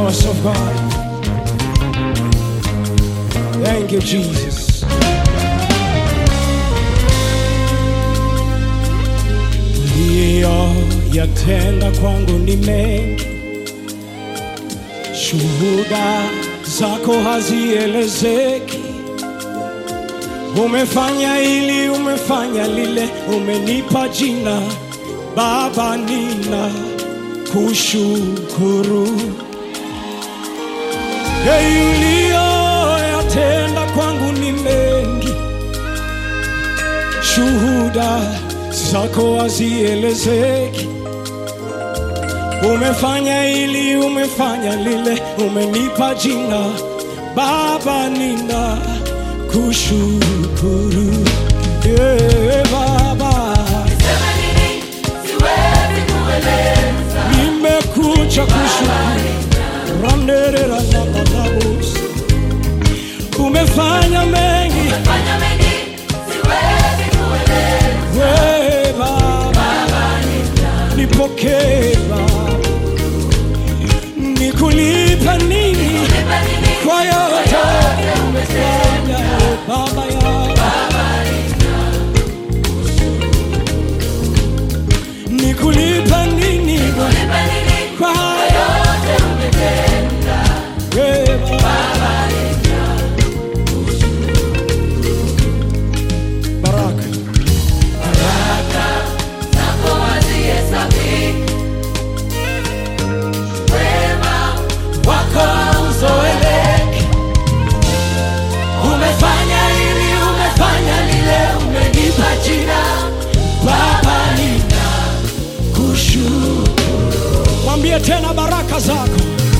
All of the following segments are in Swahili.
powers of God. Thank you, Jesus. Yatenda kwangu ni mengi, shuhuda zako hazielezeki. Umefanya hili, umefanya lile, umenipa jina Baba, nina kushukuru. Yatenda kwangu ni mengi, shuhuda zako hazielezeki. Umefanya hili, umefanya lile, umenipa jina Baba, nina kushukuru. Baba, niseme nini siwezi kueleza, nimekuja kushukuru. Ramnerera na manabus, umefanya mengi siwezi kueleza. Baba, nipokee Baba, nikulipa nini kwa yote umefanya Baba yangu. Nikulipa nini kwa yote umetenda Baba. Baraka zako hazihesabiki, wema wako hauzoeleki. Umefanya hili, umefanya lile, umenipa jina Baba, nina kushukuru. Mwambie tena, baraka zako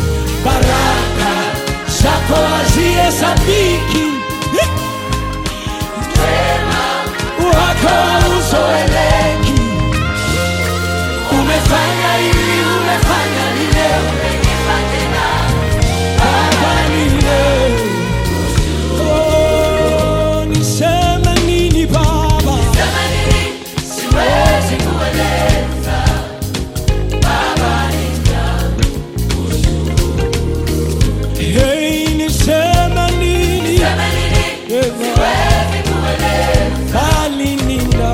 hazihesabiki, wema wako hauzoeleki. Umefanya hili, umefanya lile, umenipa jina Baba, nina niseme nini Baba? niseme nini siwezi kueleza. Baba, Hey, niseme nini? niseme nini siwezi kueleza. Bali nina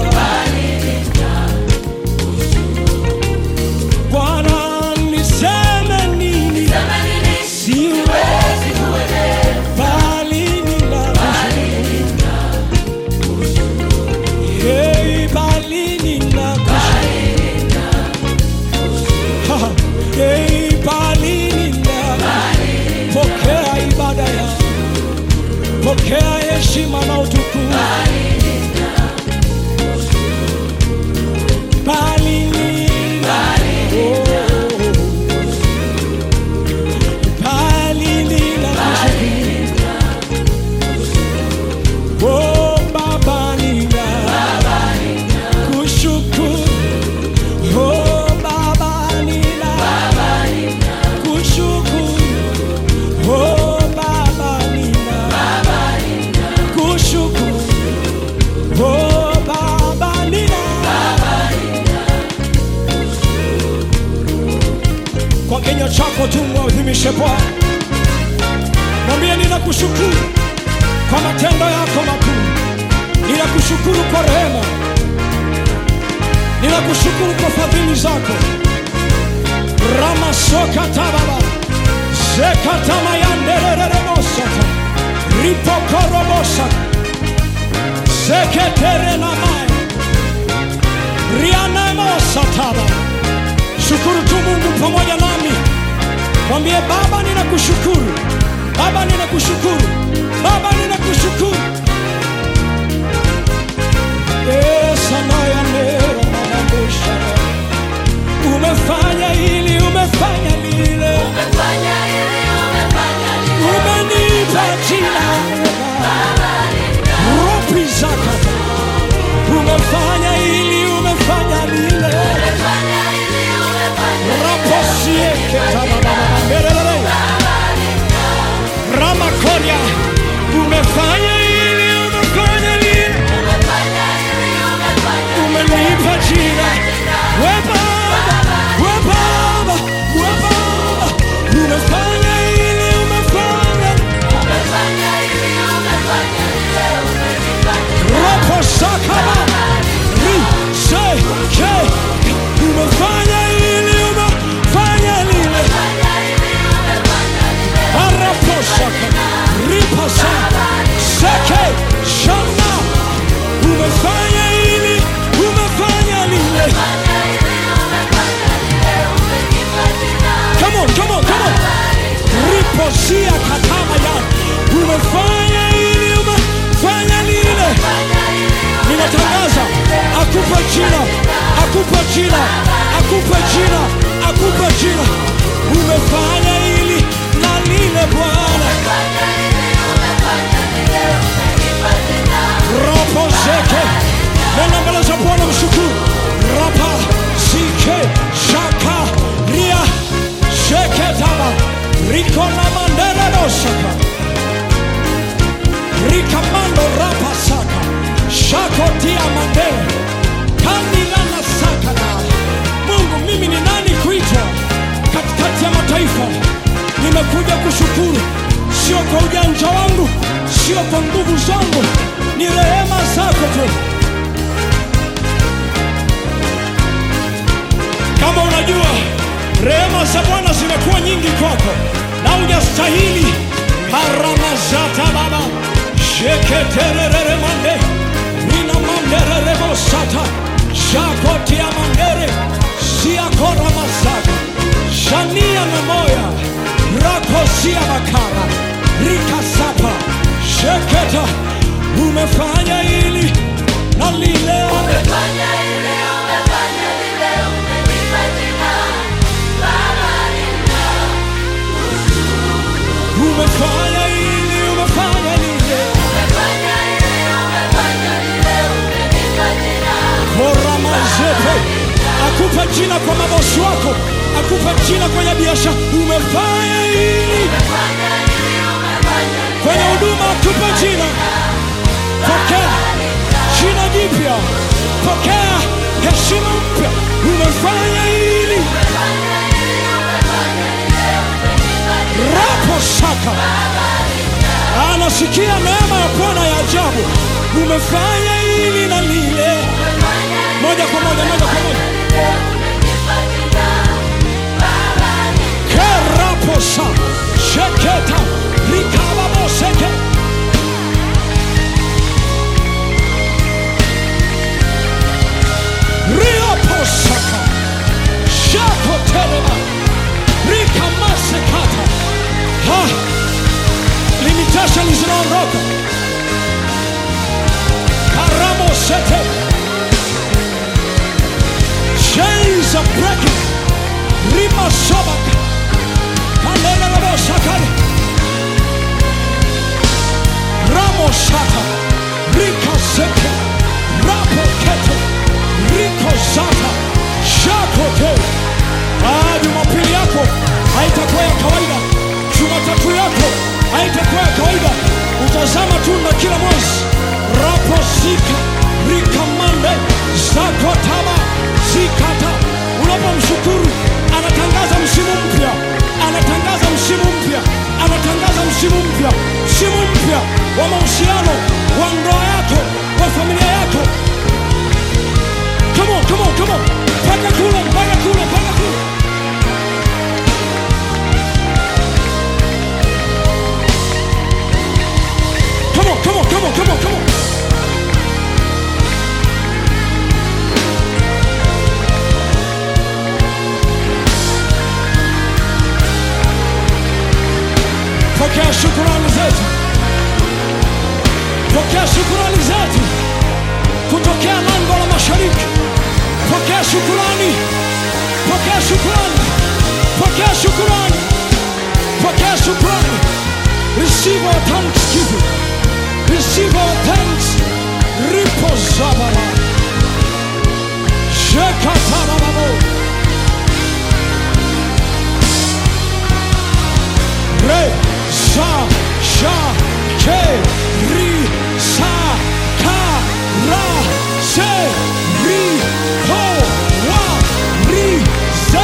Bwana, niseme nini? Niseme nini Siwezi kueleza. bali nina Hey, bali nina Hey, bali nina pokea ibada ya, pokea heshima na utukufu. Bali nina bali nina Baba, nina kushukuru. Baba, nina kushukuru. Baba, nina kushukuru. Baba, nina. Kwa kinywa chako tu mwadhimishe Bwana, mwambie ninakushukuru kwa matendo yako makuu, ninakushukuru kwa rehema, ninakushukuru kwa fadhili zako. Ramasoka tababa zekatama yandereremosata ripokorobosa zeketere na mai rianemosataba. Shukuru tu Mungu pamoja nami, mwambie Baba, ninakushukuru. Baba, ninakushukuru. Baba, ninakushukuru. Sanayanera manabosha, umefanya hili, umefanya lile, Umefanya hili, umefanya lile, umenipa jina ropi zaka. Umefanya hili, umefanya lile, umefanya hili, umefanya raposieke tababa. Ramakoria, umefanya hili, come on, come on. Riposia katama ya. Umefanya ili, umefanya lile. Ninatangaza akupe jina, akupe jina, akupe jina, akupe jina. Umefanya ili na lile Bwana. Ropo zeke. Nenda mbele za Bwana mshukuru. Rapa zike shaka ria sheke taba riko na mandere dosaka rikamando rapa saka shako tia mandere kandila na saka na Mungu, mimi ni nani kuitwa katikati ya mataifa? Nimekuja kushukuru, sio kwa ujanja wangu, sio kwa nguvu zangu, ni rehema zako tu. Kama unajua rehema za Bwana zimekuwa nyingi kwako na hujastahili, karamazata baba sheketerere mande nina mandere bosata shakotia mandere siakora mazaka shania na moya rakosia bakara rikasapa sheketa. Umefanya hili na lile, Umefanya ile, umefanya lile, umenipa jina. Baba ninakushukuru. umefanya hili, umefanya lile. Umefanya ile, umefanya lile, umenipa jina. Koramazepe. Akupe jina kwa mabosi wako, akupe jina kwenye biashara. Umefanya hili Umefanya ile, umefanya lile, kwenye huduma, akupe jina. Pokea jina jipya, pokea heshima mpya. Umefanya hili umefanya ile, umefanya lile, umenipa jina. rapo saka. Anasikia neema ya Bwana ya ajabu. Umefanya hili na lile, moja kwa moja, moja kwa moja. Keraposa sheketa likababoseke. Rioposaka shakotelema rikamasekata. Limitation zinaondoka. Karamosete. Chains are breaking. Rima sobaka. Kanela rabo sakari. Ramo sata. Rika seke. Rapo kete. Riko sata. Shakote. Jumapili yako haitakuwa ya kawaida. Jumatatu yako haitakuwa ya kawaida. Utazama tunda kila mwezi. Rapo sika. Rikamande. Zakotaba. Zikata. Unapomshukuru anatangaza msimu mpya, anatangaza msimu mpya, anatangaza msimu mpya, msimu mpya wa mahusiano, wa ndoa yako, wa familia yako. Come on, come on, come on. Paka kule, paka kule, paka kule. Come on, come on, come on, come on, come on. Pokea shukrani zetu, pokea shukrani zetu kutokea lango la mashariki. Pokea shukrani, pokea shukrani, pokea shukrani, pokea shukrani. Receive our thanksgiving, receive our thanks. Ripo zabala shekatarababo re sa sha ke ri sa ka ra se ri ho wa ri se.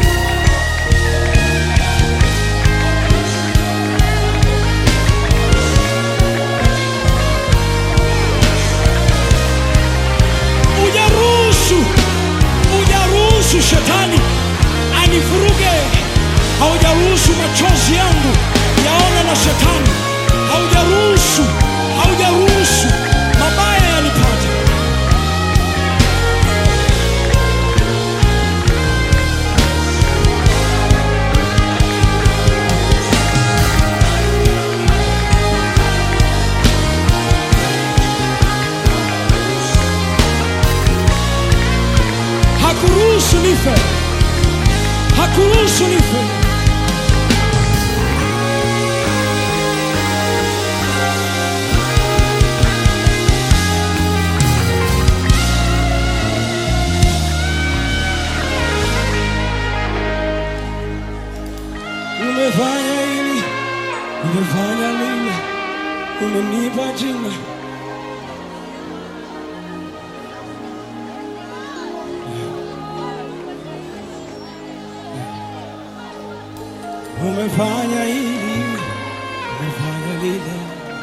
Hujaruhusu shetani anivuruge. Haujaruhusu machozi yangu yaone na shetani. Haujaruhusu mabaya yanipate. Hakuruhusu nife. Hakuruhusu nife. Umefanya hili, umefanya lile, umenipa jina. Umefanya hili, umefanya lile.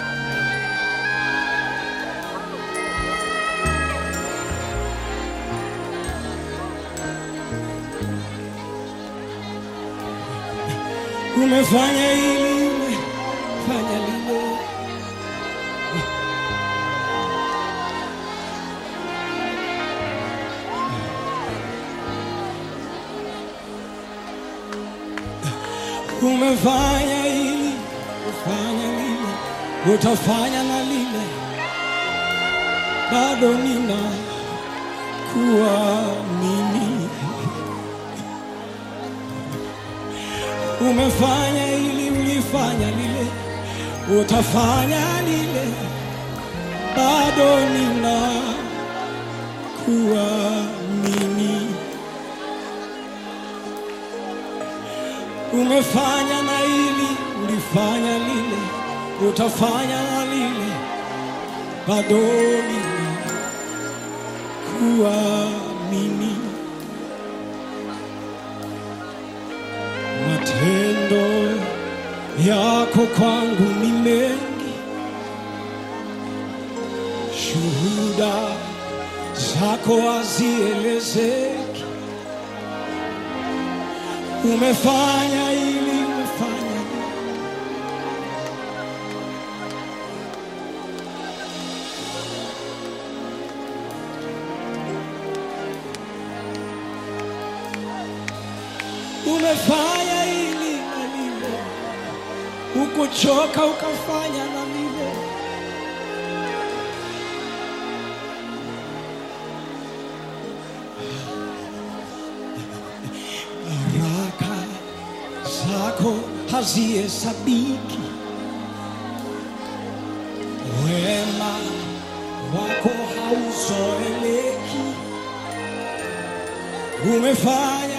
Umefanya hili, umefanya lile. Umefanya hili, umefanya lile, utafanya na lile. Bado nina kuamini. Umefanya hili, ulifanya lile, utafanya lile. Bado nina kuamini. Umefanya na hili, ulifanya lile, utafanya na lile. Bado nina kuamini. Matendo yako kwangu ni mengi, shuhuda zako hazielezeki. Umefanya hili, umefanya lile. Umefanya hili na lile, ukuchoka ukafanya na lile. Baraka zako hazihesabiki, wema wako hauzoeleki. Umefanya